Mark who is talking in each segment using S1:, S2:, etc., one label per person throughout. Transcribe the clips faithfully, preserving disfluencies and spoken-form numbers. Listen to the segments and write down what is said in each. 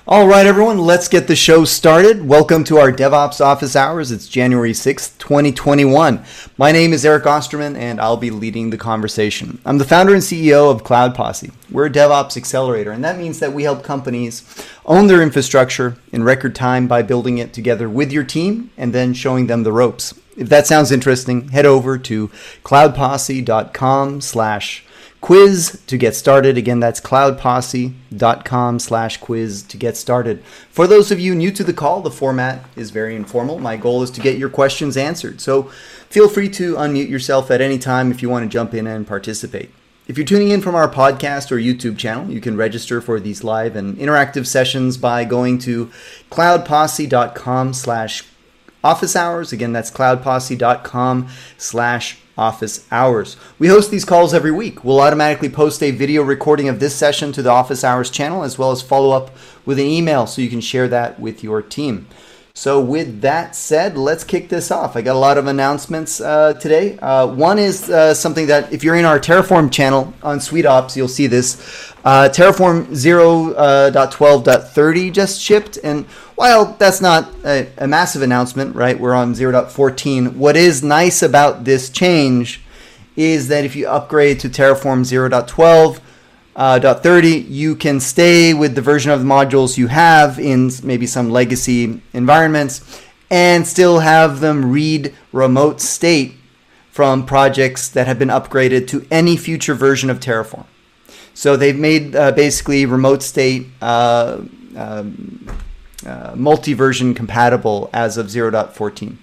S1: All right, everyone, let's get the show started. Welcome to our DevOps Office Hours. It's January sixth, twenty twenty-one. My name is Eric Osterman, and I'll be leading the conversation. I'm the founder and C E O of Cloud Posse. We're a DevOps accelerator, and that means that we help companies own their infrastructure in record time by building it together with your team and then showing them the ropes. If that sounds interesting, head over to cloudposse.com slash quiz to get started. Again, that's cloudposse.com slash quiz to get started. For those of you new to the call, the format is very informal. My goal is to get your questions answered. So feel free to unmute yourself at any time if you want to jump in and participate. If you're tuning in from our podcast or YouTube channel, you can register for these live and interactive sessions by going to cloudposse.com slash office hours. Again, that's cloudposse.com slash office hours. We host these calls every week. We'll automatically post a video recording of this session to the Office Hours channel, as well as follow up with an email so you can share that with your team. So with that said, let's kick this off. I got a lot of announcements uh, today. Uh, one is uh, something that if you're in our Terraform channel on SuiteOps, you'll see this. Uh, Terraform zero point twelve point thirty just shipped. And while that's not a, a massive announcement, right? We're on zero point fourteen. What is nice about this change is that if you upgrade to Terraform zero point twelve point thirty, you can stay with the version of the modules you have in maybe some legacy environments and still have them read remote state from projects that have been upgraded to any future version of Terraform. So they've made uh, basically remote state uh, um, uh, multi-version compatible as of zero point fourteen.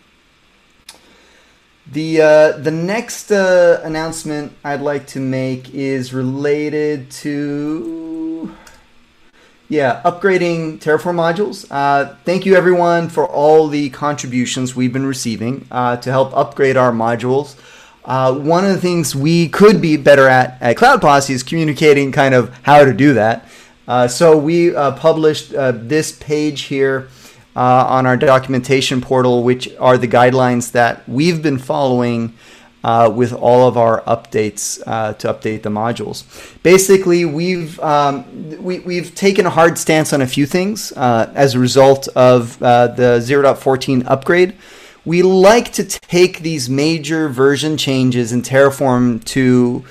S1: The uh, the next uh, announcement I'd like to make is related to, yeah, upgrading Terraform modules. Uh, thank you everyone for all the contributions we've been receiving uh, to help upgrade our modules. Uh, one of the things we could be better at at Cloud Posse is communicating kind of how to do that. Uh, so we uh, published uh, this page here uh, on our documentation portal, which are the guidelines that we've been following uh, with all of our updates uh, to update the modules. Basically, we've um, we, we've taken a hard stance on a few things uh, as a result of uh, the zero point fourteen upgrade. We like to take these major version changes in Terraform to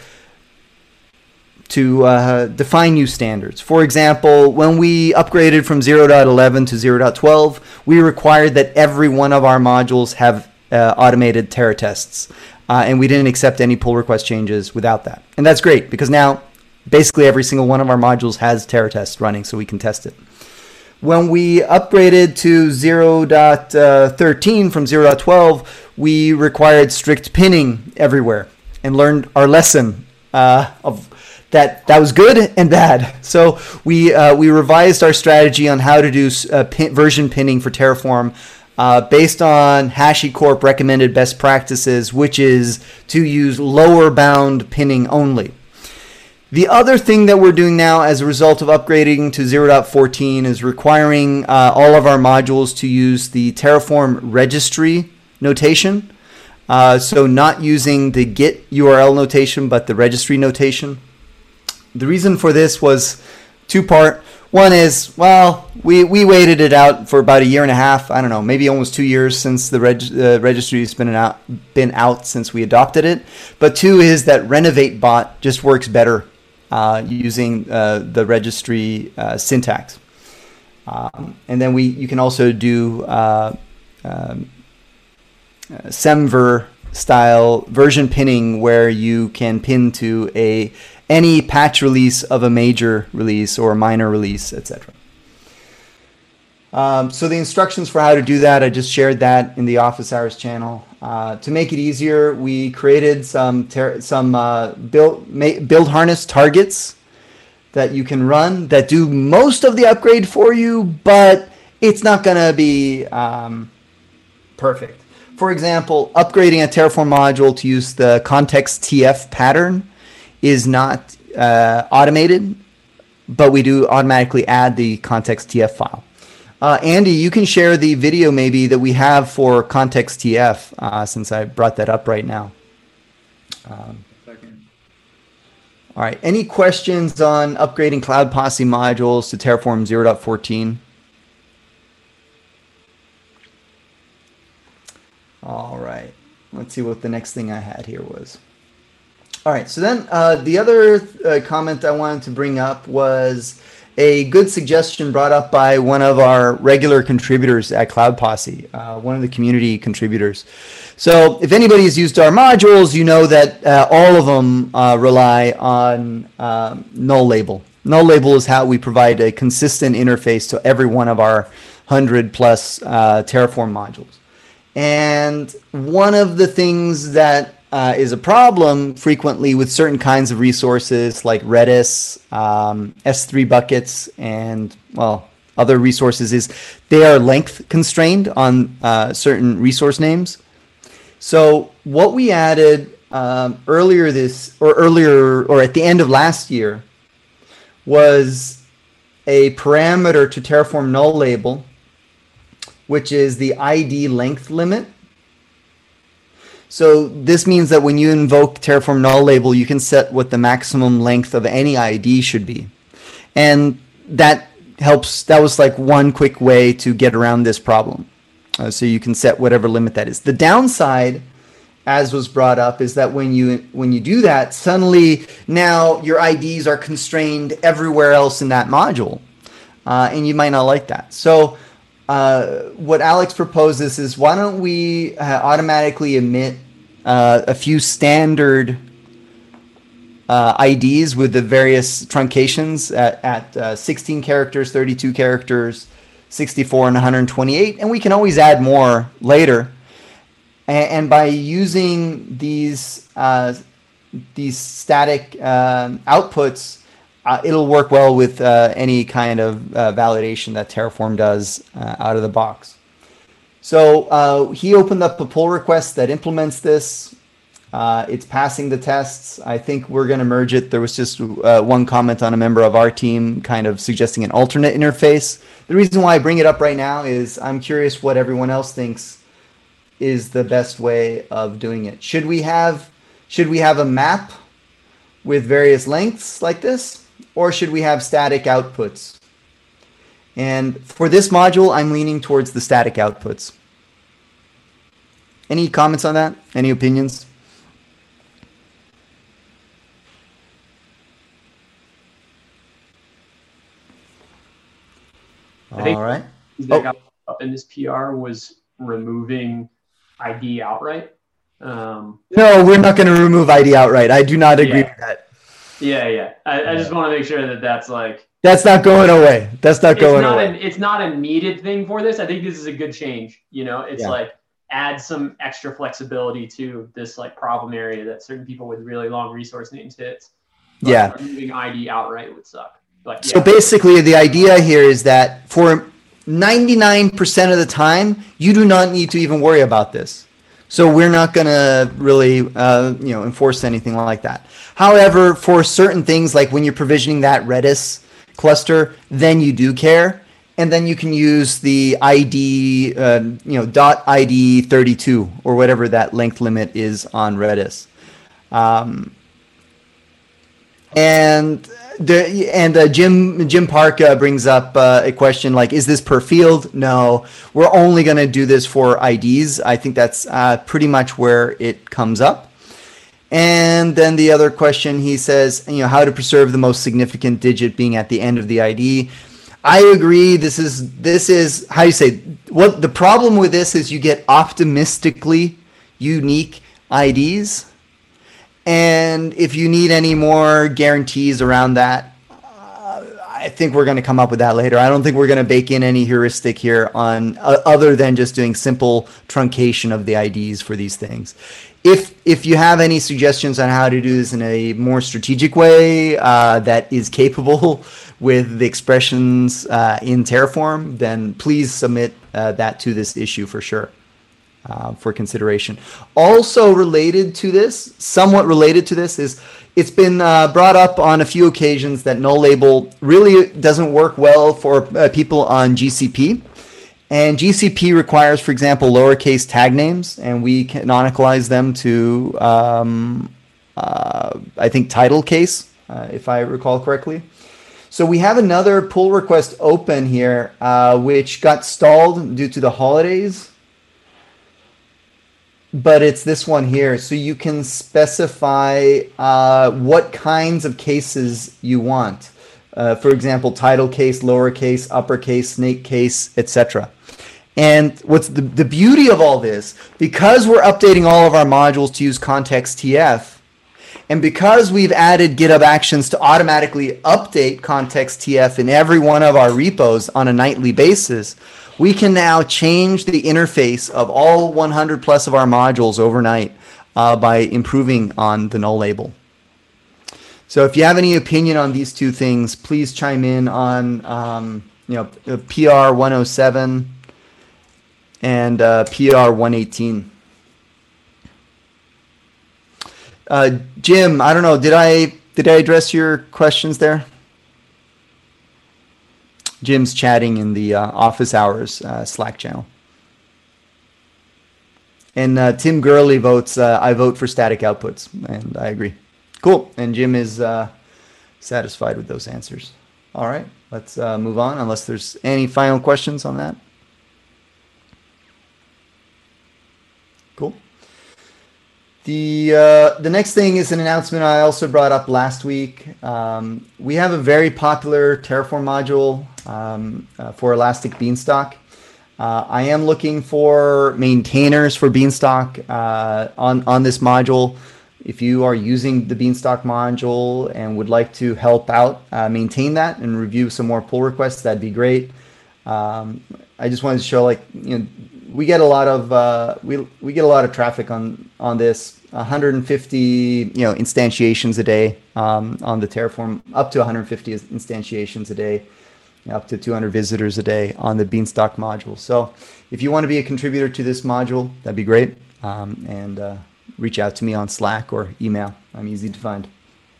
S1: to uh, define new standards. For example, when we upgraded from zero point eleven to zero point twelve, we required that every one of our modules have uh, automated Terra tests, uh, and we didn't accept any pull request changes without that. And that's great because now basically every single one of our modules has Terra tests running, so we can test it. When we upgraded to zero point thirteen from zero point twelve, we required strict pinning everywhere and learned our lesson uh, of that that was good and bad. So we uh, we revised our strategy on how to do uh, pin, version pinning for Terraform uh, based on HashiCorp recommended best practices, which is to use lower bound pinning only. The other thing that we're doing now as a result of upgrading to zero point fourteen is requiring uh, all of our modules to use the Terraform registry notation. Uh, so not using the Git U R L notation, but the registry notation. The reason for this was two-part. One is, well, we, we waited it out for about a year and a half. I don't know, maybe almost two years since the reg, uh, registry has been out, been out since we adopted it. But two is that Renovate Bot just works better Uh, using uh, the registry uh, syntax. Um, and then we you can also do uh, um, uh, Semver style version pinning where you can pin to a any patch release of a major release or a minor release, et cetera. Um, so the instructions for how to do that, I just shared that in the Office Hours channel. Uh, to make it easier, we created some ter- some uh, build ma- build harness targets that you can run that do most of the upgrade for you, but it's not going to be um, perfect. For example, upgrading a Terraform module to use the context T F pattern is not uh, automated, but we do automatically add the context T F file. Uh, Andy, you can share the video maybe that we have for context T F uh, since I brought that up right now. Um, All right. Any questions on upgrading Cloud Posse modules to Terraform zero point fourteen? All right. Let's see what the next thing I had here was. All right. So then uh, the other uh, comment I wanted to bring up was a good suggestion brought up by one of our regular contributors at Cloud Posse, uh, one of the community contributors. So if anybody has used our modules, you know that uh, all of them uh, rely on um, null label. Null label is how we provide a consistent interface to every one of our one hundred plus uh, Terraform modules. And one of the things that uh, is a problem frequently with certain kinds of resources like Redis, um, S three buckets, and, well, other resources is they are length constrained on uh, certain resource names. So what we added um, earlier this, or earlier, or at the end of last year, was a parameter to Terraform null label, which is the I D length limit. So this means that when you invoke Terraform null label, you can set what the maximum length of any I D should be. And that helps, that was like one quick way to get around this problem. Uh, so you can set whatever limit that is. The downside, as was brought up, is that when you when you do that, suddenly now your I Ds are constrained everywhere else in that module, uh, and you might not like that. So uh, what Alex proposes is, why don't we uh, automatically emit uh, a few standard uh, I Ds with the various truncations at, at uh, sixteen characters, thirty-two characters, sixty-four, and one hundred twenty-eight, and we can always add more later. And, and by using these uh, these static uh, outputs, uh, it'll work well with uh, any kind of uh, validation that Terraform does uh, out of the box. So uh, he opened up a pull request that implements this. Uh, it's passing the tests. I think we're going to merge it. There was just uh, one comment on a member of our team kind of suggesting an alternate interface. The reason why I bring it up right now is I'm curious what everyone else thinks is the best way of doing it. Should we have, should we have a map with various lengths like this, or should we have static outputs? And for this module, I'm leaning towards the static outputs. Any comments on that? Any opinions?
S2: I think
S1: all right.
S2: that got up in this P R was removing I D outright. Um,
S1: no, we're not going to remove I D outright. I do not agree
S2: yeah.
S1: with that.
S2: Yeah, yeah. I, I just want to make sure that that's like...
S1: That's not going away. That's not going
S2: it's not
S1: away.
S2: An, it's not a needed thing for this. I think this is a good change. You know, it's
S1: yeah.
S2: like add some extra flexibility to this like problem area that certain people with really long resource names hits. But
S1: yeah.
S2: removing I D outright would suck. But, yeah.
S1: So basically the idea here is that for ninety-nine percent of the time, you do not need to even worry about this. So we're not going to really uh, you know, enforce anything like that. However, for certain things, like when you're provisioning that Redis cluster, then you do care. And then you can use the I D, uh, you know, dot I D thirty-two or whatever that length limit is on Redis. Um, and the, and uh, Jim Jim Park uh, brings up uh, a question like, is this per field? No, we're only going to do this for I Ds. I think that's uh, pretty much where it comes up. And then the other question, he says, you know, how to preserve the most significant digit being at the end of the I D. I agree. This is this is how you say what the problem with this is. You get optimistically unique I Ds. And if you need any more guarantees around that, uh, I think we're going to come up with that later. I don't think we're going to bake in any heuristic here on uh, other than just doing simple truncation of the I Ds for these things. If if you have any suggestions on how to do this in a more strategic way uh, that is capable with the expressions uh, in Terraform, then please submit uh, that to this issue for sure. Uh, for consideration. Also related to this, somewhat related to this, is it's been uh, brought up on a few occasions that null label really doesn't work well for uh, people on G C P. And G C P requires, for example, lowercase tag names, and we canonicalize them to, um, uh, I think, title case uh, if I recall correctly. So we have another pull request open here, uh, which got stalled due to the holidays. But it's this one here. So you can specify uh, what kinds of cases you want. Uh, for example, title case, lowercase, uppercase, snake case, et cetera. And what's the, the beauty of all this, because we're updating all of our modules to use context T F, and because we've added GitHub Actions to automatically update context T F in every one of our repos on a nightly basis, we can now change the interface of all one hundred plus of our modules overnight uh, by improving on the null label. So if you have any opinion on these two things, please chime in on um, you know, P R one oh seven and uh, P R one eighteen. Uh, Jim, I don't know, did I did I address your questions there? Jim's chatting in the uh, office hours uh, Slack channel. And uh, Tim Gurley votes, uh, I vote for static outputs, and I agree. Cool, and Jim is uh, satisfied with those answers. All right, let's uh, move on, unless there's any final questions on that. Cool. The, uh, the next thing is an announcement I also brought up last week. Um, we have a very popular Terraform module um, uh, for Elastic Beanstalk. Uh, I am looking for maintainers for Beanstalk uh, on, on this module. If you are using the Beanstalk module and would like to help out, uh, maintain that and review some more pull requests, that'd be great. Um, I just wanted to show, like, you know, we get a lot of uh, we we get a lot of traffic on on this. one hundred fifty you know instantiations a day um, on the Terraform, up to one hundred fifty instantiations a day, up to two hundred visitors a day on the Beanstalk module. So if you want to be a contributor to this module, that'd be great. Um, and uh, reach out to me on Slack or email. I'm easy to find.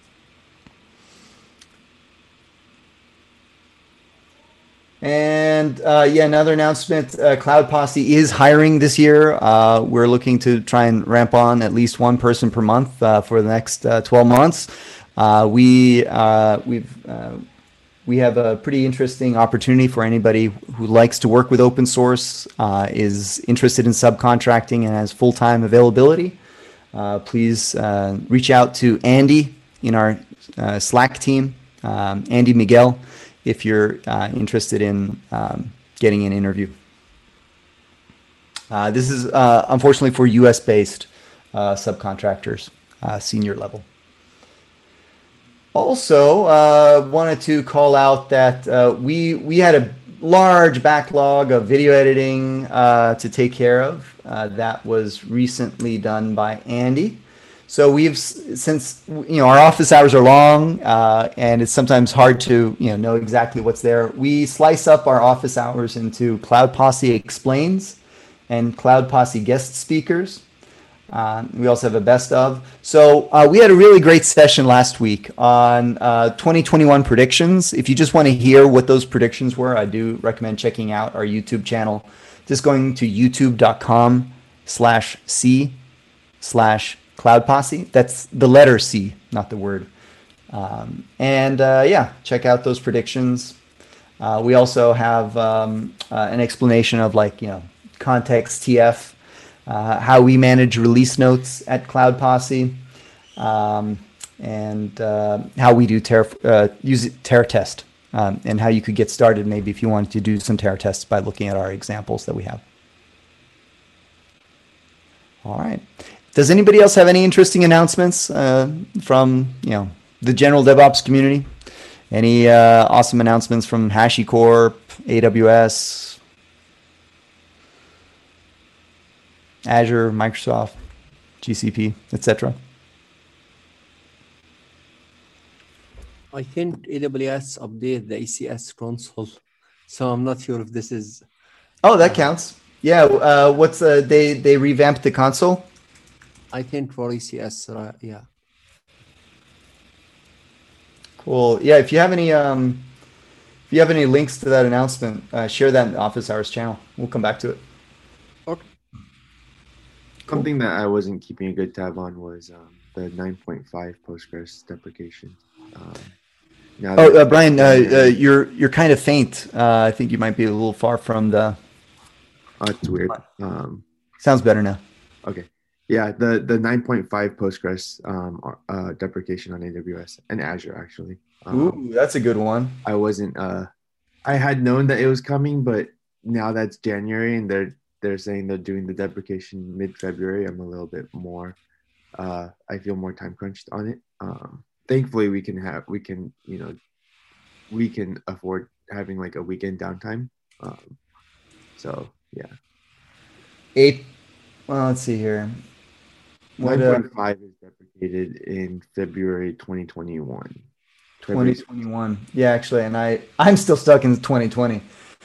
S1: And uh, yeah, another announcement, uh, Cloud Posse is hiring this year. Uh, we're looking to try and ramp on at least one person per month uh, for the next uh, twelve months. Uh, we, uh, we've, uh, we have a pretty interesting opportunity for anybody who likes to work with open source, uh, is interested in subcontracting and has full-time availability. Uh, please uh, reach out to Andy in our uh, Slack team, um, Andy Miguel, if you're uh, interested in um, getting an interview. Uh, this is uh, unfortunately for U S based uh, subcontractors, uh, senior level. Also, uh, wanted to call out that uh, we, we had a large backlog of video editing uh, to take care of. Uh, that was recently done by Andy. So we've, since, you know, our office hours are long uh, and it's sometimes hard to, you know, know exactly what's there. We slice up our office hours into Cloud Posse Explains and Cloud Posse Guest Speakers. Uh, we also have a best of. So uh, we had a really great session last week on uh, twenty twenty-one predictions. If you just want to hear what those predictions were, I do recommend checking out our YouTube channel. Just going to youtube.com slash C slash Cloud Posse. That's the letter C, not the word. Um, and uh, yeah, check out those predictions. Uh, we also have um, uh, an explanation of, like, you know, context T F, uh, how we manage release notes at Cloud Posse, um, and uh, how we do terra, uh, use Terra test, um, and how you could get started maybe if you wanted to do some Terra tests by looking at our examples that we have. All right. Does anybody else have any interesting announcements uh, from, you know, the general DevOps community? Any uh, awesome announcements from HashiCorp, A W S, Azure, Microsoft, G C P, et cetera?
S3: I think A W S updated the E C S console, so I'm not sure if this is.
S1: Oh, that counts. Yeah. Uh, what's uh, they they revamped the console?
S3: I think for E C S, uh, yeah.
S1: Cool. Yeah. If you have any um, if you have any links to that announcement, uh, share that in the Office Hours channel. We'll come back to it.
S3: Okay.
S4: Something that I wasn't keeping a good tab on was um, the nine point five Postgres deprecation. Um, now
S1: Oh,
S4: that-
S1: uh, Brian, uh, uh, you're you're kind of faint. Uh, I think you might be a little far from the.
S4: oh, it's weird. Um,
S1: Sounds better now.
S4: okay. Yeah, the, the nine point five Postgres um, uh, deprecation on A W S and Azure, actually. Um,
S1: Ooh, that's a good one.
S4: I wasn't, uh, I had known that it was coming, but now that's January and they're, they're saying they're doing the deprecation mid-February. I'm a little bit more, uh, I feel more time crunched on it. Um, thankfully we can have, we can, you know, we can afford having like a weekend downtime. Um, so yeah.
S1: Eight. Well, let's see here. What, uh,
S4: nine point five is deprecated in February twenty twenty-one.
S1: twenty twenty-one. Yeah, actually, and I I'm still stuck in twenty twenty.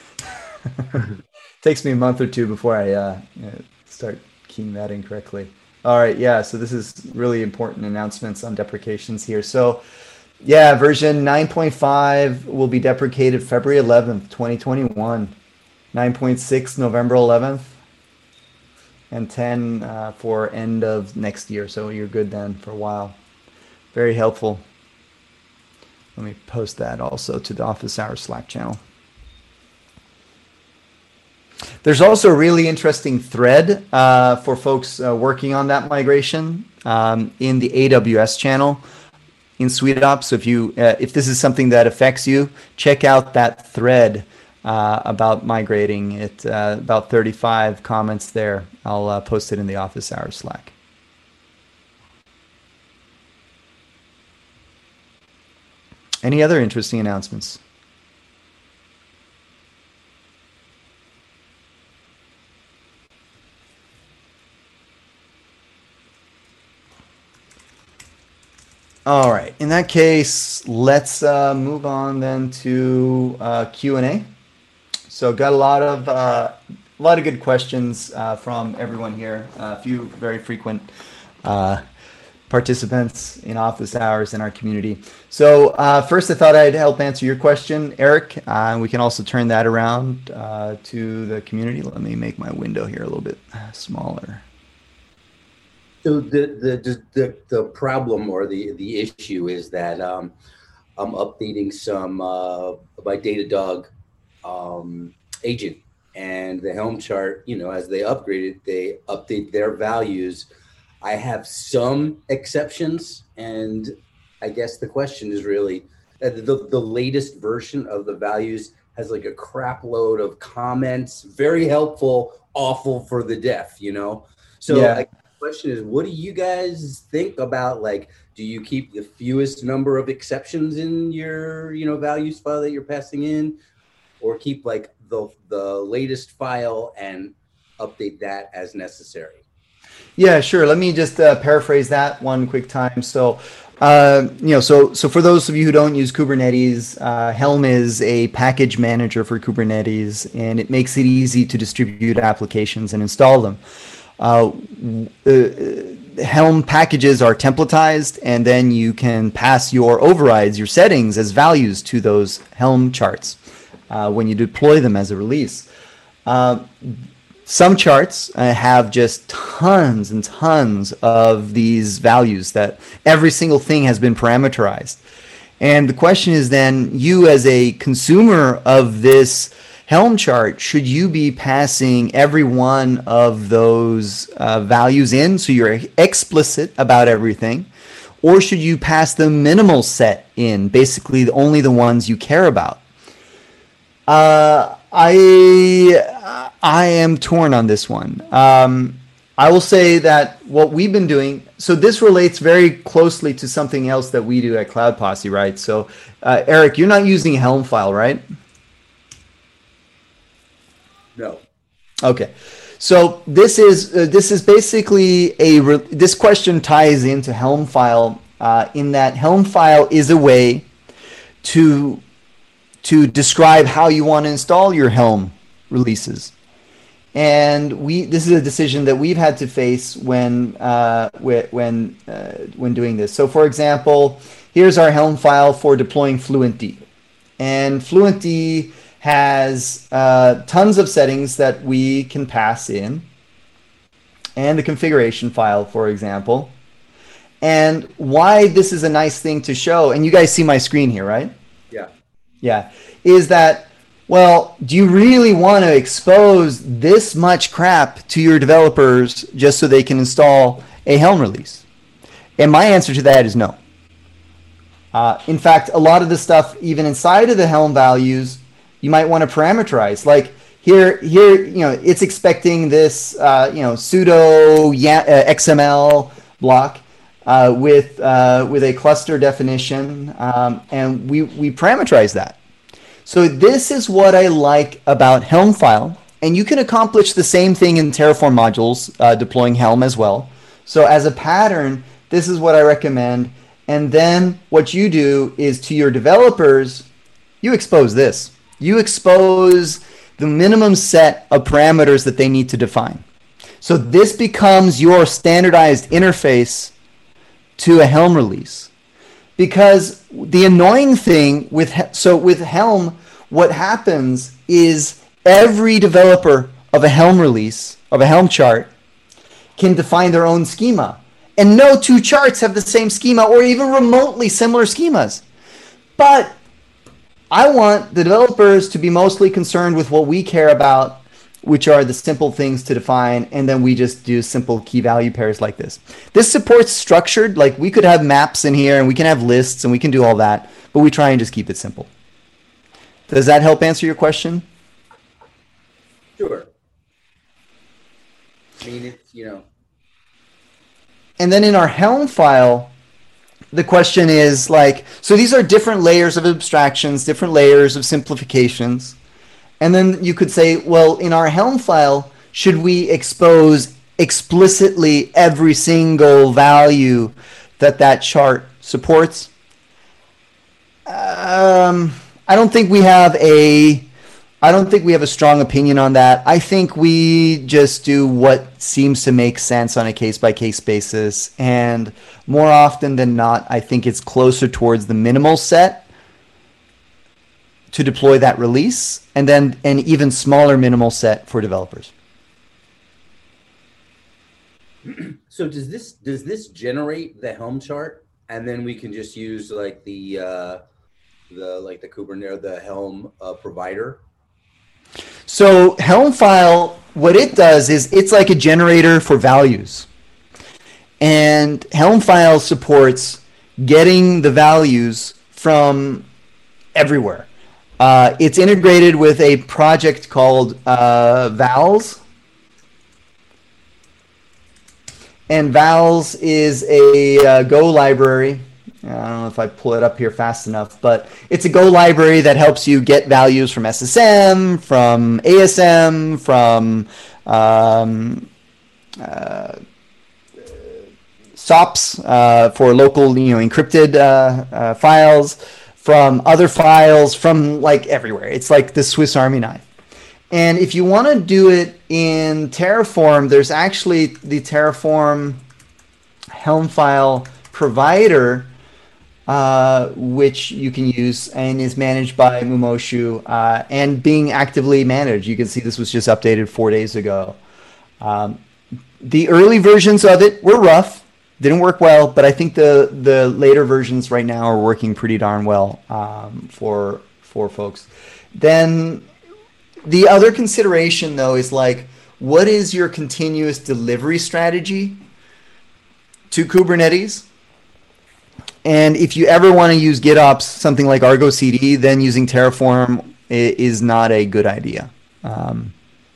S1: Takes me a month or two before I uh, start keying that in correctly. All right, yeah. So this is really important announcements on deprecations here. So, yeah, version nine point five will be deprecated February eleventh, twenty twenty-one. nine point six November eleventh. And ten uh, for end of next year. So you're good then for a while. Very helpful. Let me post that also to the Office Hours Slack channel. There's also a really interesting thread uh, for folks uh, working on that migration um, in the A W S channel in SuiteOps. So if you uh, if this is something that affects you, check out that thread uh, about migrating. It uh, about thirty-five comments there. I'll uh, post it in the Office Hours Slack. Any other interesting announcements? All right. In that case, let's uh, move on then to uh, Q and A. So got a lot of uh, a lot of good questions uh, from everyone here. Uh, a few very frequent uh, participants in office hours in our community. So uh, first, I thought I'd help answer your question, Eric. Uh, we can also turn that around uh, to the community. Let me make my window here a little bit smaller.
S5: So the the the the problem or the the issue is that um, I'm updating some uh, my Datadog um, agent, and the Helm chart. You know, as they upgrade it, they update their values. I have some exceptions, and I guess the question is really uh, the the latest version of the values has like a crap load of comments, very helpful, awful for the deaf. You know, so.
S1: Yeah.
S5: I, question is, what do you guys think about, like, do you keep the fewest number of exceptions in your, you know, values file that you're passing in, or keep like the the latest file and update that as necessary?
S1: Yeah, sure. Let me just uh, paraphrase that one quick time. So, uh, you know, so so for those of you who don't use Kubernetes, uh, Helm is a package manager for Kubernetes, and it makes it easy to distribute applications and install them. Uh, uh, Helm packages are templatized, and then you can pass your overrides, your settings as values to those Helm charts uh, when you deploy them as a release. Uh, some charts uh, have just tons and tons of these values that every single thing has been parameterized. And the question is then, you as a consumer of this Helm chart, should you be passing every one of those uh, values in so you're explicit about everything, or should you pass the minimal set in, basically only the ones you care about? Uh, I I am torn on this one. Um, I will say that what we've been doing, so this relates very closely to something else that we do at Cloud Posse, right? So, uh, Eric, you're not using Helm file, right?
S5: No.
S1: Okay, so this is uh, this is basically a re this question ties into Helm file uh, in that Helm file is a way to to describe how you want to install your Helm releases, and we this is a decision that we've had to face when uh, when uh, when doing this. So, for example, here's our Helm file for deploying FluentD, and FluentD has uh, tons of settings that we can pass in, and the configuration file, for example. And why this is a nice thing to show, and you guys see my screen here, right?
S5: Yeah.
S1: Yeah. Is that, well, do you really want to expose this much crap to your developers just so they can install a Helm release? And my answer to that is no. Uh, in fact, a lot of the stuff, even inside of the Helm values, you might want to parameterize. Like here, here, you know, it's expecting this, uh, you know, pseudo uh, X M L block uh, with uh, with a cluster definition, um, and we we parameterize that. So this is what I like about Helm file, and you can accomplish the same thing in Terraform modules, uh, deploying Helm as well. So as a pattern, this is what I recommend. And then what you do is to your developers, you expose this. You expose the minimum set of parameters that they need to define. So this becomes your standardized interface to a Helm release. Because the annoying thing with, so with Helm, what happens is every developer of a Helm release, of a Helm chart, can define their own schema. And no two charts have the same schema or even remotely similar schemas. But I want the developers to be mostly concerned with what we care about, which are the simple things to define, and then we just do simple key value pairs like this. This supports structured, like we could have maps in here and we can have lists and we can do all that, but we try and just keep it simple. Does that help answer your question?
S5: Sure. I mean, it's, you know.
S1: And then in our Helm file, the question is like, so these are different layers of abstractions, different layers of simplifications. And then you could say, well, in our Helm file, should we expose explicitly every single value that that chart supports? Um, I don't think we have a, I don't think we have a strong opinion on that. I think we just do what seems to make sense on a case-by-case basis. And more often than not, I think it's closer towards the minimal set to deploy that release, and then an even smaller minimal set for developers.
S5: So does this does this generate the Helm chart, and then we can just use like the uh, the like the Kubernetes, the Helm uh, provider?
S1: So Helm file, what it does is it's like a generator for values, and Helm file supports getting the values from everywhere. Uh, it's integrated with a project called uh, Vals. And Vals is a uh, Go library. I don't know if I pull it up here fast enough, but it's a Go library that helps you get values from S S M, from A S M, from um, uh, S O P S uh, for local, you know, encrypted uh, uh, files, from other files, from like everywhere. It's like the Swiss Army knife. And if you want to do it in Terraform, there's actually the Terraform Helm file provider, uh, which you can use and is managed by Mumoshu uh, and being actively managed. You can see this was just updated four days ago. Um, the early versions of it were rough. Didn't work well, but I think the the later versions right now are working pretty darn well um, for for folks. Then the other consideration though is like, what is your continuous delivery strategy to Kubernetes? And if you ever want to use GitOps, something like Argo C D, then using Terraform is not a good idea. Um,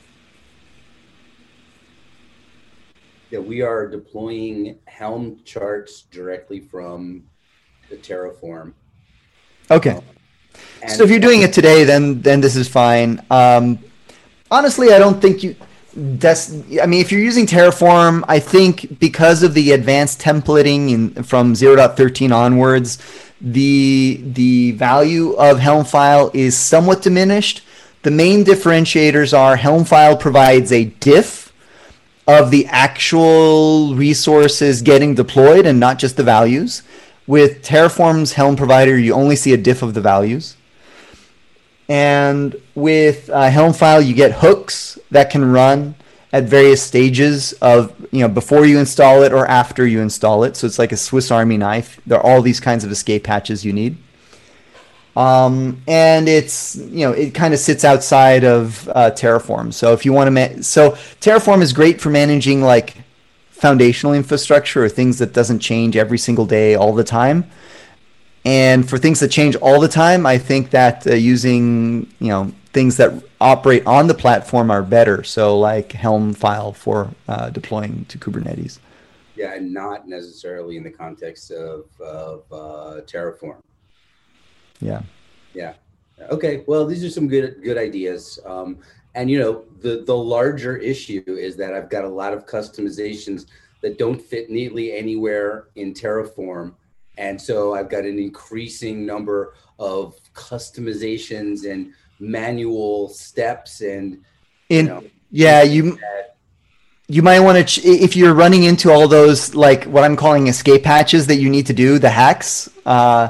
S5: Yeah, we are deploying Helm charts directly from the Terraform.
S1: okay.
S5: Um,
S1: So if you're doing it today, then then this is fine. Um, honestly, I don't think you. That's. I mean, if you're using Terraform, I think because of the advanced templating in, from zero point thirteen onwards, the the value of Helm file is somewhat diminished. The main differentiators are Helm file provides a diff of the actual resources getting deployed and not just the values. With Terraform's Helm provider, you only see a diff of the values. And with uh, Helm file, you get hooks that can run at various stages of, you know, before you install it or after you install it. So it's like a Swiss Army knife. There are all these kinds of escape hatches you need. Um, and it's, you know, it kind of sits outside of uh, Terraform. So if you want to, ma- so Terraform is great for managing like foundational infrastructure or things that doesn't change every single day all the time. And for things that change all the time, I think that uh, using, you know, things that operate on the platform are better. So like Helm file for uh, deploying to Kubernetes.
S5: Yeah, and not necessarily in the context of, of uh, Terraform.
S1: Yeah.
S5: Yeah. Okay. Well, these are some good good ideas. Um, and you know, the the larger issue is that I've got a lot of customizations that don't fit neatly anywhere in Terraform, and so I've got an increasing number of customizations and manual steps. And you
S1: In
S5: know,
S1: yeah, you you might want to ch- if you're running into all those like what I'm calling escape hatches that you need to do, the hacks. Uh,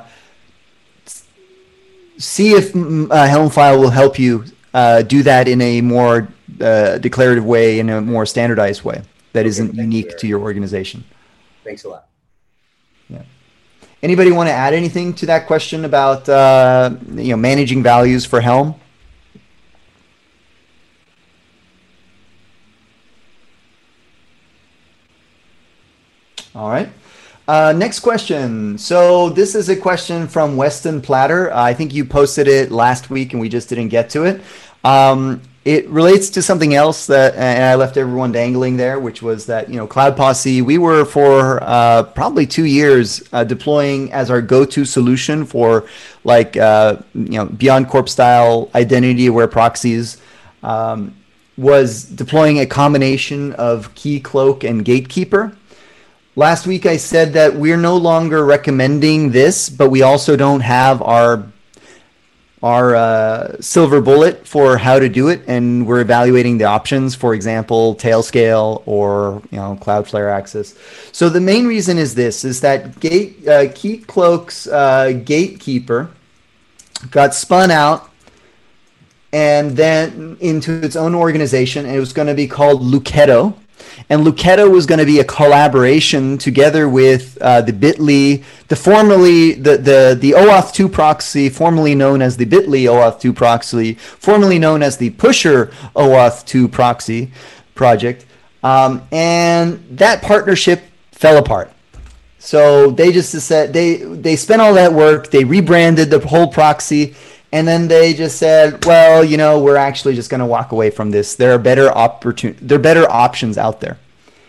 S1: See if uh, Helm file will help you uh, do that in a more uh, declarative way, in a more standardized way that
S5: Okay,
S1: isn't unique
S5: you,
S1: to your organization.
S5: Thanks a lot.
S1: Yeah. Anybody want to add anything to that question about uh, you know, managing values for Helm? All right. Uh, next question. So this is a question from Weston Platter. I think you posted it last week and we just didn't get to it. Um, it relates to something else that, and I left everyone dangling there, which was that, you know, Cloud Posse, we were for uh, probably two years uh, deploying as our go-to solution for like, uh, you know, BeyondCorp style identity aware proxies, um, was deploying a combination of Keycloak and Gatekeeper. Last week I said that we're no longer recommending this, but we also don't have our our uh, silver bullet for how to do it, and we're evaluating the options. For example, Tailscale or you know Cloudflare Access. So the main reason is this: is that Gate uh, Keycloak's uh, Gatekeeper got spun out and then into its own organization, and it was going to be called Luketo. And Luketo was going to be a collaboration together with uh, the Bitly, the formerly the the the OAuth two proxy, formerly known as the Bitly OAuth two proxy, formerly known as the Pusher OAuth two proxy project, um, and that partnership fell apart. So they just said they they spent all that work, they rebranded the whole proxy. And then they just said, well, you know, we're actually just going to walk away from this. There are better opportun- there are better options out there.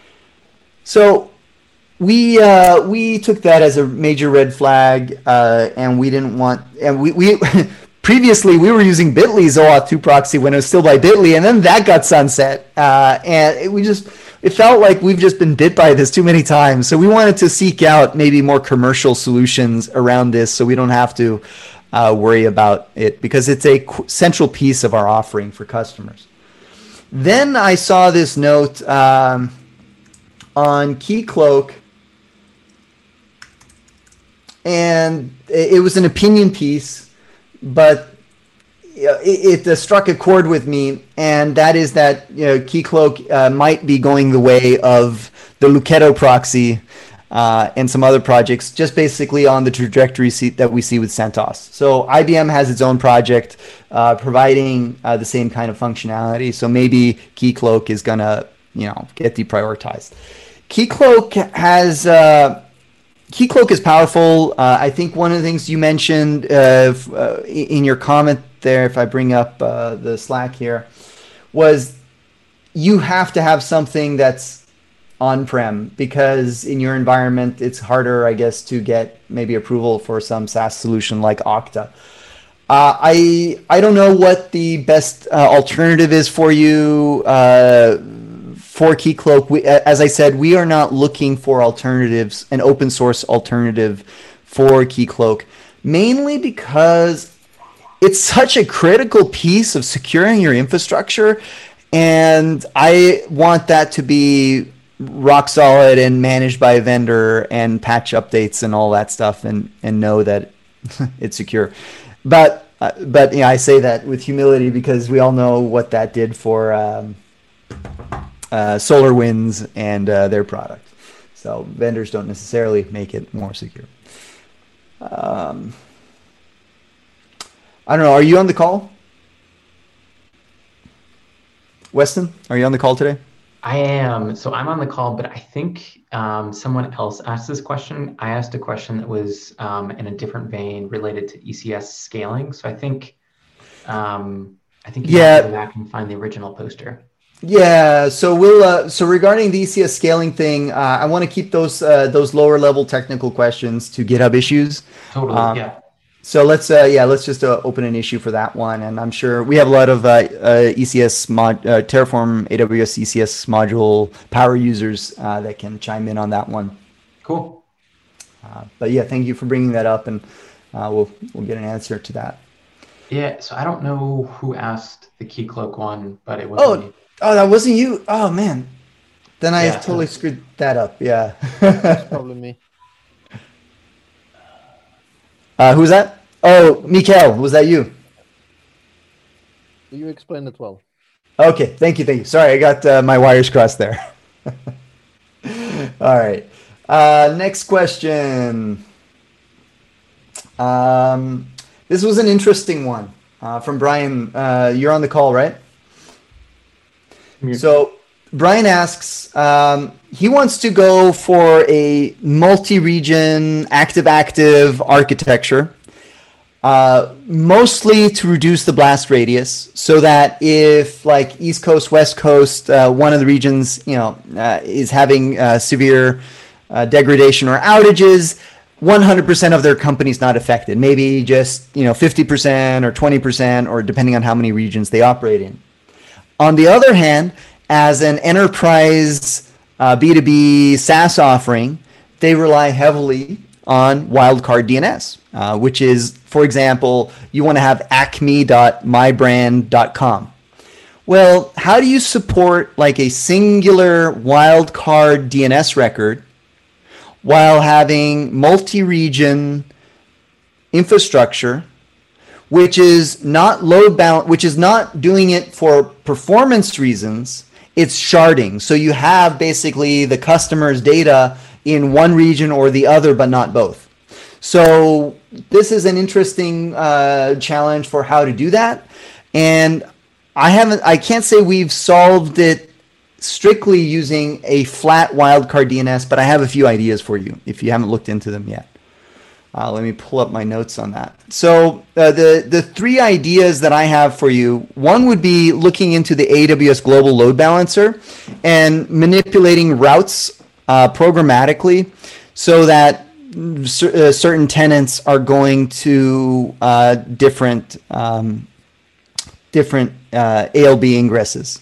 S1: So we uh, we took that as a major red flag, uh, and we didn't want. And we we previously we were using Bitly's OAuth two proxy when it was still by Bitly, and then that got sunset. Uh, and it, we just it felt like we've just been bit by this too many times. So we wanted to seek out maybe more commercial solutions around this, so we don't have to. Uh, worry about it because it's a qu- central piece of our offering for customers. Then I saw this note um, on Keycloak, and it, it was an opinion piece, but it, it uh, struck a chord with me, and that is that you know, Keycloak uh, might be going the way of the Luketo proxy. Uh, and some other projects, just basically on the trajectory see, that we see with CentOS. So I B M has its own project uh, providing uh, the same kind of functionality. So maybe Keycloak is gonna, you know, get deprioritized. Keycloak has uh, Keycloak is powerful. Uh, I think one of the things you mentioned uh, f- uh, in your comment there, if I bring up uh, the Slack here, was you have to have something that's on-prem, because in your environment it's harder, I guess, to get maybe approval for some SaaS solution like Okta. Uh, I I don't know what the best uh, alternative is for you uh, for Keycloak. We, as I said, we are not looking for alternatives, an open source alternative for Keycloak, mainly because it's such a critical piece of securing your infrastructure, and I want that to be rock solid and managed by a vendor and patch updates and all that stuff, and and know that it's secure. But uh, but yeah, I say that with humility because we all know what that did for um, uh, SolarWinds and uh, their product. So vendors don't necessarily make it more secure. Um, I don't know. Are you on the call? Weston, are you on the call today?
S6: I am. So I'm on the call, but I think um, someone else asked this question. I asked a question that was um, in a different vein related to E C S scaling. So I think um, I think you
S1: yeah.
S6: have to go back and find the original poster.
S1: Yeah, so we'll uh, so regarding the E C S scaling thing, uh, I want to keep those uh, those lower level technical questions to GitHub issues.
S6: Totally,
S1: Um,
S6: yeah.
S1: So let's uh, yeah let's just uh, open an issue for that one, and I'm sure we have a lot of uh, uh, E C S mod uh, Terraform A W S E C S module power users uh, that can chime in on that one.
S6: Cool.
S1: Uh, but yeah, thank you for bringing that up, and uh, we'll we'll get an answer to that.
S6: Yeah. So I don't know who asked the Keycloak one, but it was.
S1: Oh.
S6: Me.
S1: Oh, that wasn't you. Oh man, then I
S6: Yeah.
S1: totally screwed that up. Yeah.
S7: Probably me.
S1: uh, who's that? Oh, Mikael, was that you?
S7: You explained it well.
S1: Okay, thank you, thank you. Sorry, I got uh, my wires crossed there. All right. Uh, next question. Um, this was an interesting one uh, from Brian. Uh, you're on the call, right?
S4: Yeah.
S1: So Brian asks, um, he wants to go for a multi-region active-active architecture, uh, mostly to reduce the blast radius, so that if like East Coast, West Coast, uh, one of the regions, you know, uh, is having uh, severe uh, degradation or outages, one hundred percent of their company is not affected. Maybe just, you know, fifty percent or twenty percent, or depending on how many regions they operate in. On the other hand, as an enterprise uh, B two B SaaS offering, they rely heavily on wildcard D N S, uh, which is, for example, you want to have acme dot my brand dot com. Well, how do you support like a singular wildcard D N S record while having multi-region infrastructure, which is not load balance, which is not doing it for performance reasons? It's sharding. So you have basically the customer's data in one region or the other, but not both. So this is an interesting uh, challenge for how to do that. And I haven't, I can't say we've solved it strictly using a flat wildcard D N S, but I have a few ideas for you if you haven't looked into them yet. Uh, let me pull up my notes on that. So uh, the, the three ideas that I have for you, one would be looking into the A W S Global Load Balancer and manipulating routes uh, programmatically so that cer- uh, certain tenants are going to uh, different, um, different uh, A L B ingresses.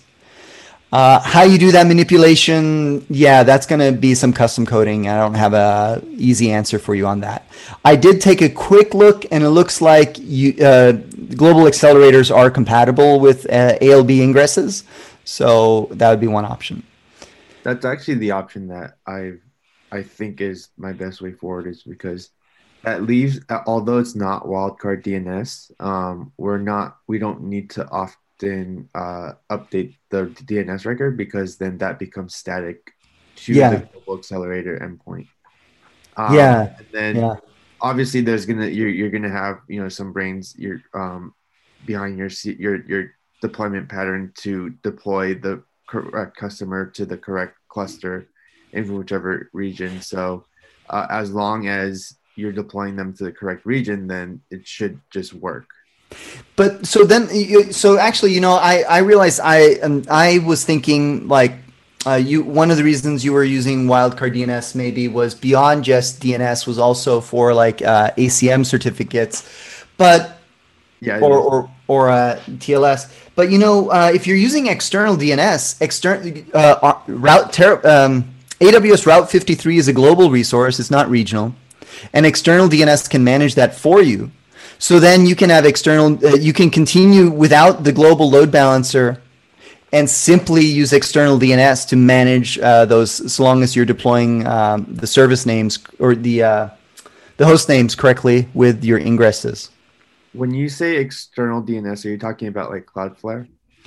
S1: Uh, how you do that manipulation, yeah, that's going to be some custom coding. I don't have a easy answer for you on that. I did take a quick look, and it looks like you, uh, global accelerators are compatible with uh, A L B ingresses, so that would be one option.
S4: That's actually the option that I I think is my best way forward, is because that leaves, although it's not wildcard D N S, um, we're not we don't need to often uh, update the D N S record, because then that becomes static to
S1: Yeah.
S4: the global accelerator endpoint. Um,
S1: Yeah.
S4: And then
S1: Yeah.
S4: obviously there's gonna you're you're gonna have, you know, some brains you're um behind your se- your your deployment pattern to deploy the correct customer to the correct cluster in whichever region. So uh, as long as you're deploying them to the correct region, then it should just work.
S1: But so then, you- so actually, you know, I, I realized I um, I was thinking like uh, you one of the reasons you were using wildcard D N S maybe was beyond just D N S, was also for like uh, A C M certificates, but
S4: Yeah.
S1: or or or uh, T L S. But you know, uh, if you're using external D N S, external uh, route ter- um, A W S Route fifty-three is a global resource; it's not regional, and external D N S can manage that for you. So then you can have external, uh, you can continue without the global load balancer and simply use external D N S to manage uh, those, so long as you're deploying um, the service names or the uh, the host names correctly with your ingresses.
S4: When you say external D N S, are you talking about like Cloudflare?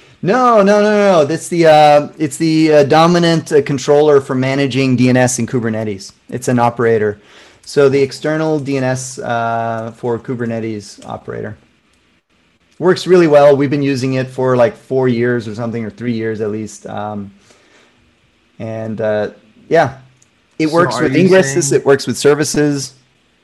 S1: No, no, no, no. That's the uh, it's the uh, dominant uh, controller for managing D N S in Kubernetes. It's an operator. So the external D N S uh, for Kubernetes operator works really well. We've been using it for like four years or something, or three years at least. Um, and uh, yeah, it
S4: So
S1: works
S4: are
S1: with
S4: you
S1: ingresses.
S4: saying-
S1: It works with services.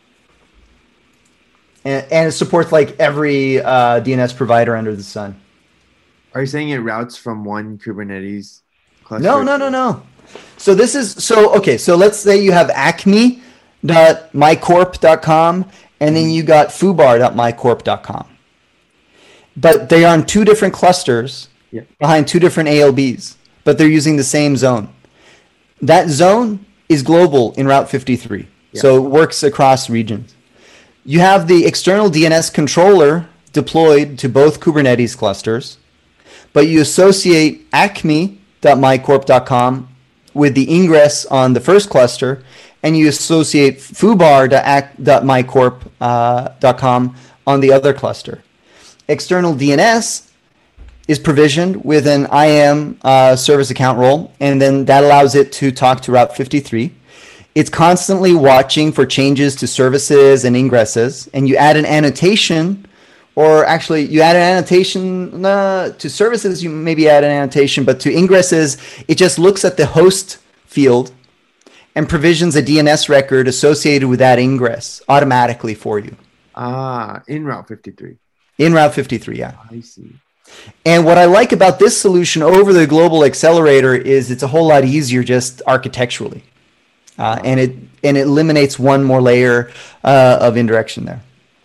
S1: And, and it supports like every uh, D N S provider under the sun.
S4: Are you saying it routes from one Kubernetes cluster?
S1: No, no, no, no. So this is so okay. So let's say you have acme dot my corp dot com and then you got foobar dot my corp dot com. But they are on two different clusters
S4: Yeah.
S1: behind two different A L Bs, but they're using the same zone. That zone is global in Route fifty-three.
S4: Yeah.
S1: So it works across regions. You have the external D N S controller deployed to both Kubernetes clusters, but you associate acme dot my corp dot com with the ingress on the first cluster, and you associate foobar dot my corp dot com on the other cluster. External D N S is provisioned with an I A M uh, service account role, and then that allows it to talk to Route fifty-three. It's constantly watching for changes to services and ingresses, and you add an annotation, or actually you add an annotation uh, to services, you maybe add an annotation, but to ingresses, it just looks at the host field and provisions a D N S record associated with that ingress automatically for you.
S4: Ah, in Route fifty-three.
S1: In Route fifty-three, yeah.
S4: I see.
S1: And what I like about this solution over the global accelerator is it's a whole lot easier just architecturally. Uh, and it and it eliminates one more layer uh, of indirection there.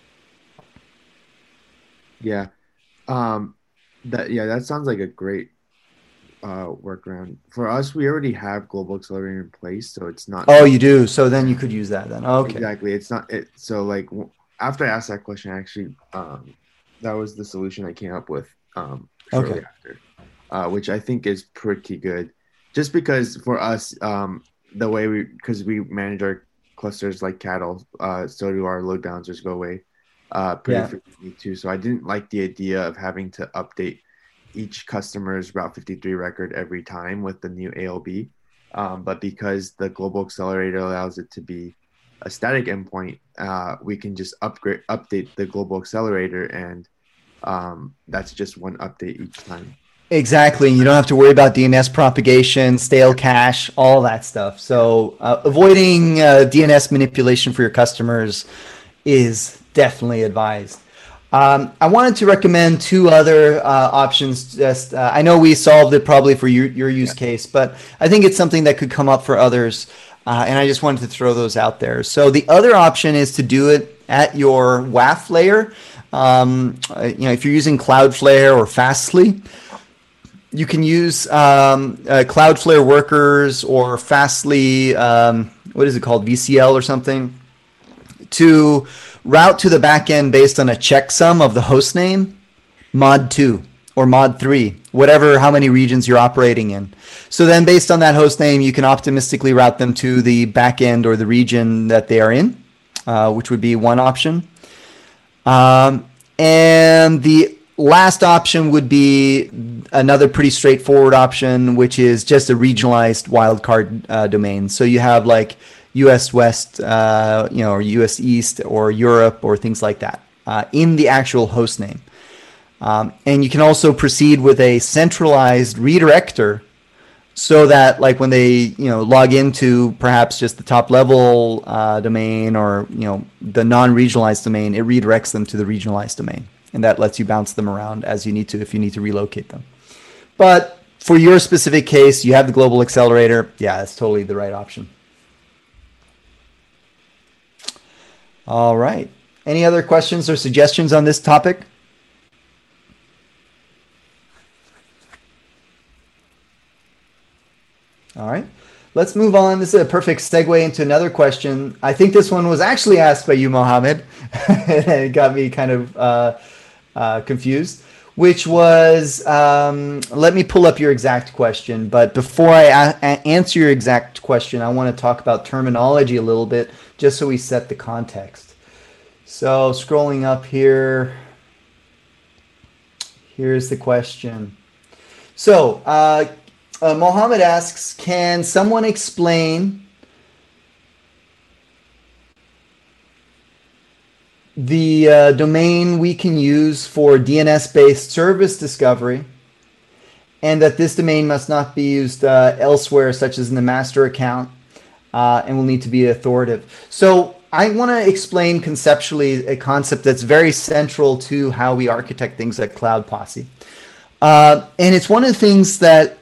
S4: Yeah. Um, that yeah, that sounds like a great uh, workaround. For us, we already have Global Accelerator in place, so it's not.
S1: Oh, you do. So then you could use that then. Okay.
S4: Exactly. It's not it. So like w- after I asked that question, actually, um, that was the solution I came up with. Um, shortly
S1: Okay.
S4: after, uh, which I think is pretty good. Just because for us, um, the way we because we manage our clusters like cattle, uh, so do our load balancers go away uh, pretty
S1: Yeah.
S4: frequently too. So I didn't like the idea of having to update each customer's Route fifty-three record every time with the new A L B. Um, but because the global accelerator allows it to be a static endpoint, uh, we can just upgrade update the global accelerator, and um, that's just one update each time.
S1: Exactly. You don't have to worry about D N S propagation, stale cache, all that stuff. So uh, avoiding uh, D N S manipulation for your customers is definitely advised. Um, I wanted to recommend two other uh, options. Just uh, I know we solved it probably for your, your use case, but I think it's something that could come up for others. Uh, and I just wanted to throw those out there. So the other option is to do it at your W A F layer. Um, uh, you know, if you're using Cloudflare or Fastly, you can use um, uh, Cloudflare workers or Fastly, um, what is it called, V C L or something, to route to the backend based on a checksum of the host name, mod two or mod three, whatever, how many regions you're operating in. So then based on that host name, you can optimistically route them to the backend or the region that they are in, uh, which would be one option. Um, and the last option would be another pretty straightforward option, which is just a regionalized wildcard uh, domain. So you have like U S West, uh, you know, or U S East or Europe or things like that uh, in the actual host name. Um, and you can also proceed with a centralized redirector so that like when they, you know, log into perhaps just the top level uh, domain or, you know, the non-regionalized domain, it redirects them to the regionalized domain. And that lets you bounce them around as you need to if you need to relocate them. But for your specific case, you have the global accelerator. Yeah, that's totally the right option. All right. Any other questions or suggestions on this topic? All right. Let's move on. This is a perfect segue into another question. I think this one was actually asked by you, Mohammed. It got me kind of uh, uh, confused, which was, um, let me pull up your exact question. But before I a- answer your exact question, I want to talk about terminology a little bit, just so we set the context. So scrolling up here, here's the question. So, uh, uh, Mohammed asks, can someone explain the uh, domain we can use for D N S-based service discovery, and that this domain must not be used uh, elsewhere, such as in the master account, uh, and will need to be authoritative. So I want to explain conceptually a concept that's very central to how we architect things at Cloud Posse. Uh, and it's one of the things that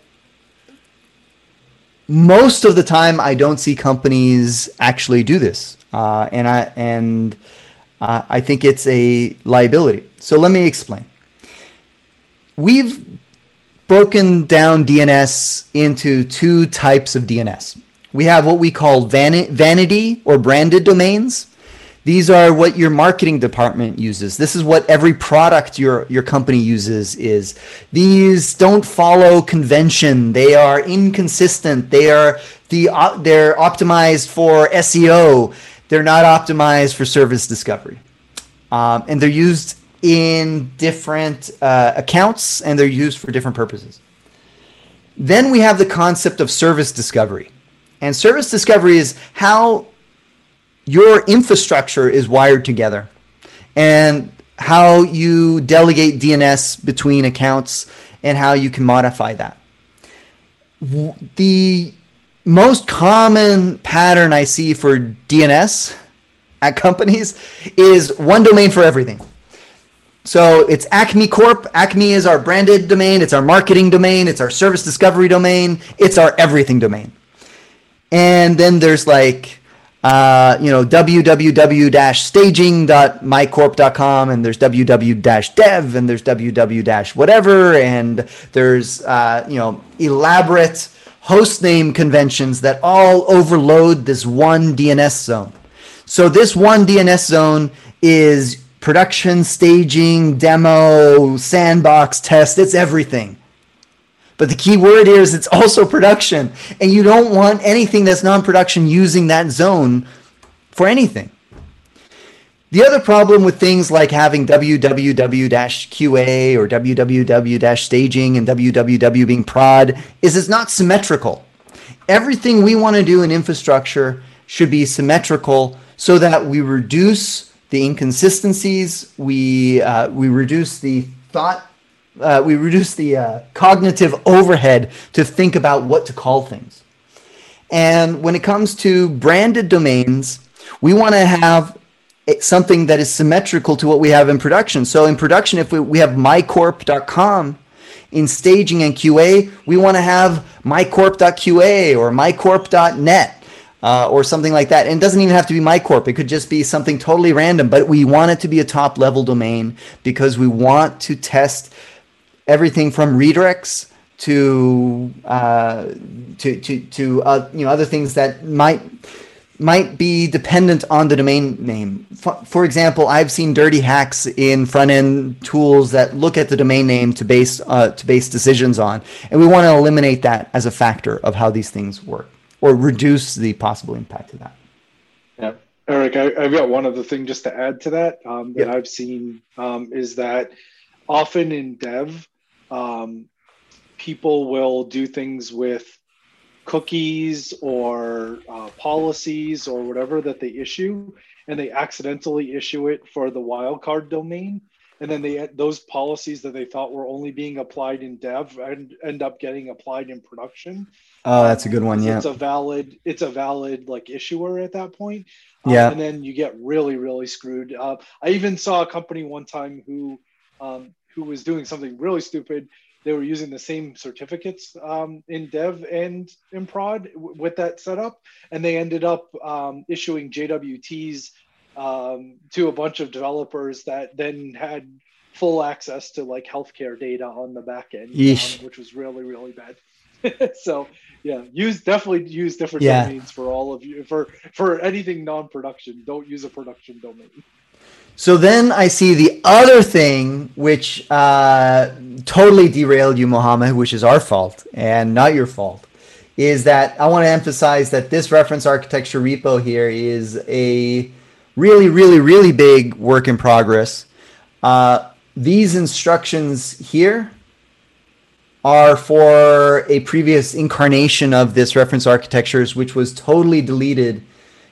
S1: most of the time I don't see companies actually do this. Uh, and I and uh, I think it's a liability. So let me explain. We've broken down D N S into two types of D N S. We have what we call van- vanity or branded domains. These are what your marketing department uses. This is what every product your, your company uses is. These don't follow convention. They are inconsistent. They are the uh, they're optimized for S E O. They're not optimized for service discovery. Um, and they're used in different uh, accounts, and they're used for different purposes. Then we have the concept of service discovery. And service discovery is how your infrastructure is wired together and how you delegate D N S between accounts and how you can modify that. The most common pattern I see for D N S at companies is one domain for everything. So it's Acme Corp. Acme is our branded domain. It's our marketing domain. It's our service discovery domain. It's our everything domain. And then there's like, uh, you know, w w w dash staging dot my corp dot com, and there's www dash dev, and there's www dash whatever, and there's, uh, you know, elaborate host name conventions that all overload this one D N S zone. So this one D N S zone is production, staging, demo, sandbox, test. It's everything. But the key word here is it's also production. And you don't want anything that's non-production using that zone for anything. The other problem with things like having www dash Q A or www dash staging and www being prod is it's not symmetrical. Everything we want to do in infrastructure should be symmetrical so that we reduce the inconsistencies, we uh, we reduce the thought, uh, we reduce the uh, cognitive overhead to think about what to call things. And when it comes to branded domains, we want to have something that is symmetrical to what we have in production. So in production, if we, we have my corp dot com, in staging and Q A, we want to have my corp dot Q A or my corp dot net. Uh, or something like that. And it doesn't even have to be MyCorp. It could just be something totally random, but we want it to be a top level domain because we want to test everything from redirects to uh, to to, to uh, you know, other things that might might be dependent on the domain name. For, for example, I've seen dirty hacks in front end tools that look at the domain name to base uh, to base decisions on, and we want to eliminate that as a factor of how these things work, or reduce the possible impact of that.
S8: Yeah, Eric, I, I've got one other thing just to add to that um, that
S1: yep.
S8: I've seen um, is that often in dev, um, people will do things with cookies or uh, policies or whatever that they issue, and they accidentally issue it for the wildcard domain. And then they those policies that they thought were only being applied in dev and end up getting applied in production.
S1: Oh, that's a good one. Yeah,
S8: it's a valid it's a valid like issuer at that point.
S1: Yeah,
S8: um, and then you get really really screwed. Uh, I even saw a company one time who um, who was doing something really stupid. They were using the same certificates um, in dev and in prod w- with that setup, and they ended up um, issuing J W Ts um, to a bunch of developers that then had full access to like healthcare data on the back end, um, which was really, really bad. So yeah, use definitely use different yeah. domains for all of you. For for anything non-production, don't use a production domain.
S1: So then I see the other thing, which uh, totally derailed you, Mohammed, which is our fault and not your fault, is that I want to emphasize that this reference architecture repo here is a really, really, really big work in progress. Uh, these instructions here are for a previous incarnation of this reference architectures, which was totally deleted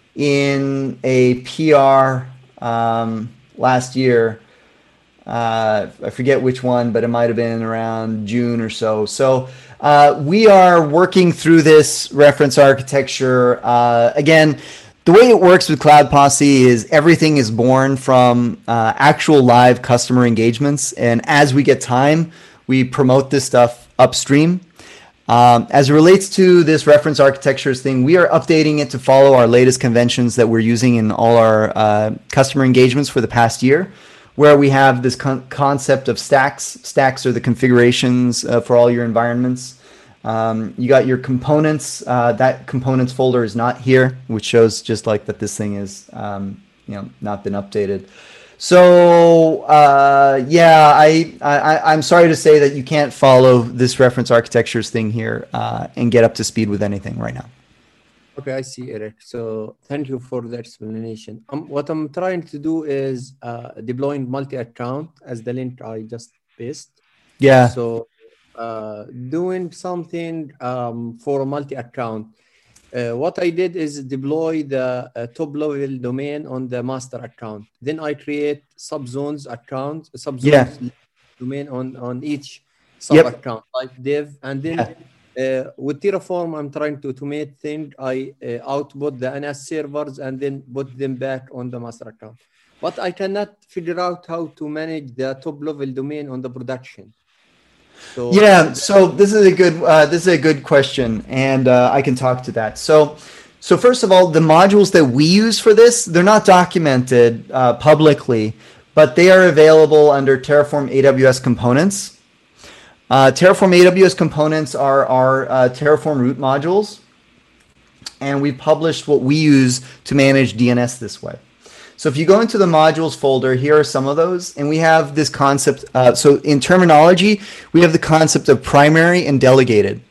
S1: in a P R um, last year. Uh, I forget which one, but it might have been around June or so. So uh, we are working through this reference architecture. Uh, again, the way it works with Cloud Posse is everything is born from uh, actual live customer engagements. And as we get time, we promote this stuff upstream. Um, as it relates to this reference architectures thing, we are updating it to follow our latest conventions that we're using in all our uh, customer engagements for the past year, where we have this con- concept of stacks. Stacks are the configurations uh, for all your environments. Um, you got your components. Uh, that components folder is not here, which shows just like that this thing is um, you know, not been updated. So uh, yeah, I, I I'm sorry to say that you can't follow this reference architectures thing here uh, and get up to speed with anything right now.
S3: Okay, I see, Eric. So thank you for the explanation. Um, what I'm trying to do is uh, deploying multi-account as the link I just pasted.
S1: Yeah.
S3: So uh, doing something um, for a multi-account. Uh, what I did is deploy the uh, top level domain on the master account. Then I create subzones account, subzones
S1: Yeah.
S3: domain on, on each sub
S1: Yep.
S3: account, like dev. And then uh, with Terraform, I'm trying to automate thing. I uh, output the N S servers and then put them back on the master account. But I cannot figure out how to manage the top level domain on the production. So
S1: Yeah, so this is a good uh, this is a good question, and uh, I can talk to that. So, so first of all, the modules that we use for this, they're not documented uh, publicly, but they are available under Terraform A W S components. Uh, Terraform A W S components are our uh, Terraform root modules, and we published what we use to manage D N S this way. So if you go into the modules folder, here are some of those. And we have this concept. Uh, so in terminology, we have the concept of primary and delegated.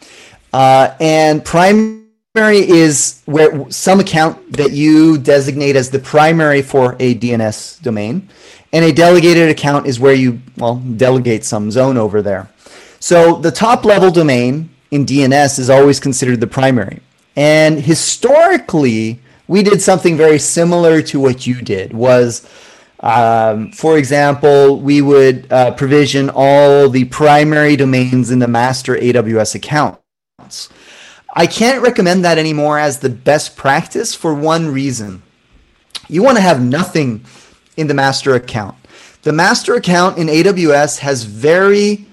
S1: Uh, and primary is where some account that you designate as the primary for a D N S domain. And a delegated account is where you, well, delegate some zone over there. So the top level domain in D N S is always considered the primary. And historically, we did something very similar to what you did. Was, um, for example, we would uh, provision all the primary domains in the master A W S accounts. I can't recommend that anymore as the best practice for one reason. You want to have nothing in the master account. The master account in A W S has very,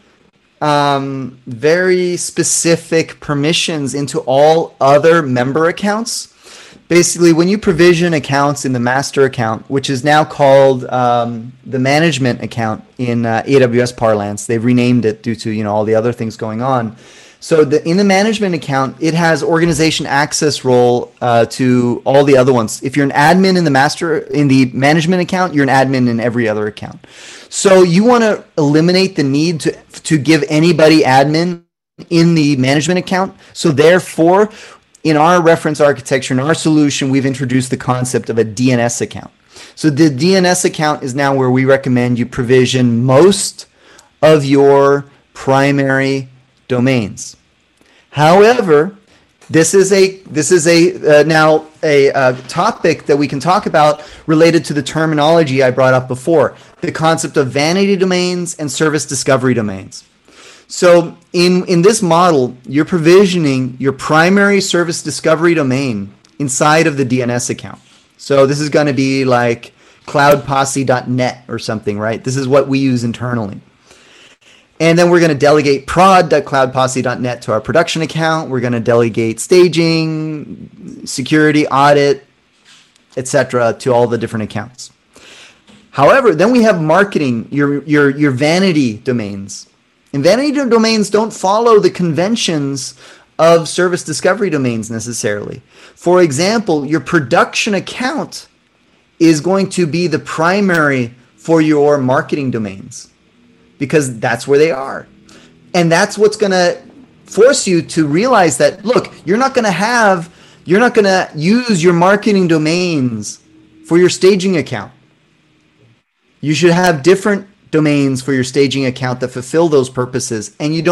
S1: um, very specific permissions into all other member accounts. Basically, when you provision accounts in the master account, which is now called um, the management account in uh, A W S parlance, they've renamed it due to you know all the other things going on. So the, in the management account, it has organization access role uh, to all the other ones. If you're an admin in the master in the management account, you're an admin in every other account. So you want to eliminate the need to to give anybody admin in the management account. So therefore, in our reference architecture, in our solution, we've introduced the concept of a D N S account. So the D N S account is now where we recommend you provision most of your primary domains. However, this is a this is a uh, now a uh, topic that we can talk about related to the terminology I brought up before, the concept of vanity domains and service discovery domains. So in, in this model, you're provisioning your primary service discovery domain inside of the D N S account. So this is going to be like cloud posse dot net or something, right? This is what we use internally. And then we're going to delegate prod dot cloud posse dot net to our production account. We're going to delegate staging, security, audit, et cetera to all the different accounts. However, then we have marketing, your, your, your vanity domains. And vanity domains don't follow the conventions of service discovery domains necessarily. For example, your production account is going to be the primary for your marketing domains because that's where they are. And that's what's going to force you to realize that, look, you're not going to have, you're not going to use your marketing domains for your staging account. You should have different domains for your staging account that fulfill those purposes, and you don't